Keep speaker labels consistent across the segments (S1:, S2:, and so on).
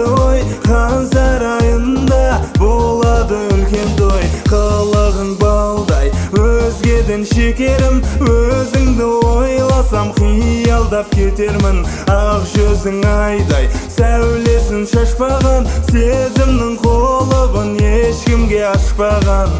S1: келді ой, хан сарайында болады үлкен той. Қылығың балдай, өзгеден шекерім, өзіңді ойласам қиялдап кетермін. Ақ жүзің айдай, сәулесін шашпаған, сезімнің қолыбын ешкімге ашпаған.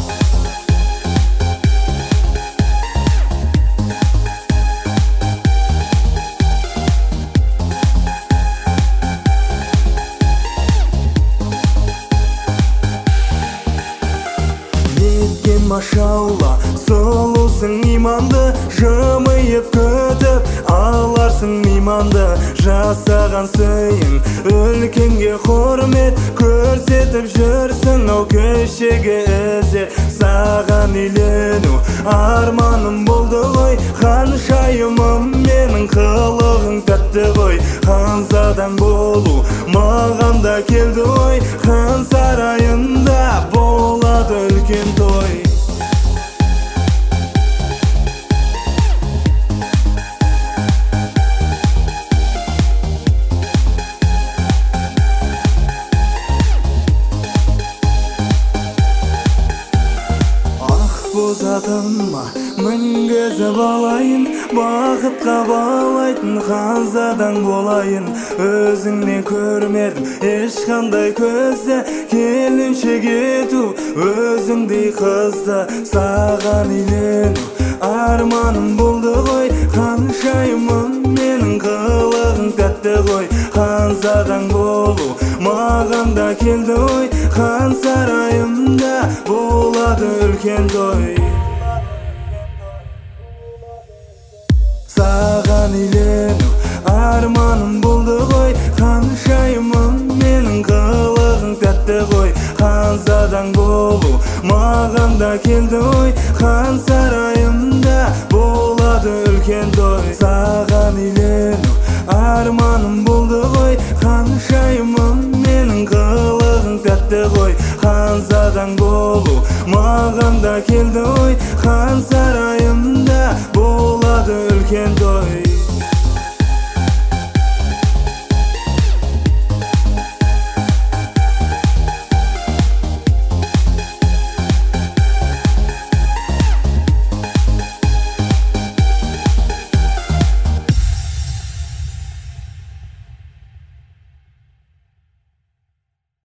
S1: Машалла, сұлусың иманды, жымиып күтіп аларсың мейманды. Жасаған сыйың үлкенге құрмет, көрсетіп жүрсің ау кешегі ізет. Саған үйлену арманым болды ғой, ханшайымым менің, қылығың тәтті ғой. Ханзадаң болу маған да келді ой, хан сарайында болады үлкен той. Затыма мінгізіп алайын, бақытқа балайтын ханзадаң болайын. Өзіңнен көрмедім ешқандай көзді, келіншек ету өзіңдей қызды. Саған үйлену арманым болды ғой, ханшайымым менің, қылығың тәтті ғой. Ханзадаң болу маған да келді ой, хан сарайымда болады үлкен той. Саған үйлену арманым болды ғой, ханшайымым менің, қылығың тәтті ғой. Ханзадаң болу маған да келді ой, хан сарайымда болады үлкен той. Саған үйлену арманым болды ғой, ханшайымым менің, қылығың тәтті ғой. Ханзадаң болу маған да келді ой, хан сарайымда болады үлкен той.